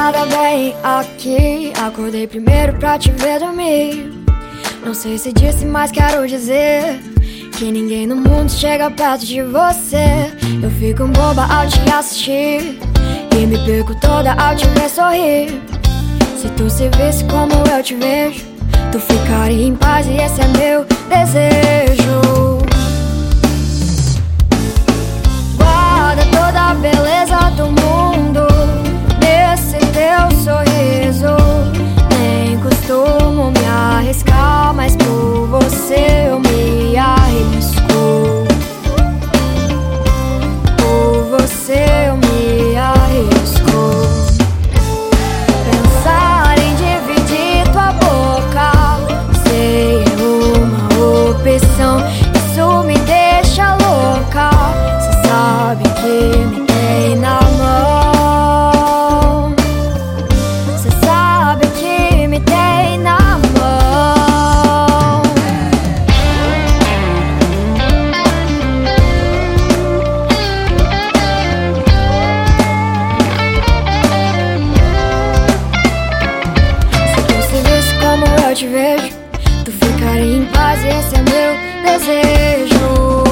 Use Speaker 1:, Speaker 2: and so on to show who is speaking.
Speaker 1: nada bem aqui. Acordei primeiro pra te ver dormir. Não sei se disse, mas quero dizer que ninguém no mundo chega perto de você. Eu fico boba ao te assistir e me perco toda ao te ver sorrir. Se tu se visse como eu te vejo, tu ficaria em paz e esse é meu desejo. Guarda toda a beleza do mundo nesse teu sorriso. Nem costumo me arriscar, mas por você eu me arrisco. Por você eu me arrisco. Pensar em dividir tua boca ser uma opção. Isso me deixa louca. Cê sabe que me tem na mão. Cê sabe que me tem na mão. Se tu se visse como eu te vejo, tu ficaria em paz e esse é meu desejo.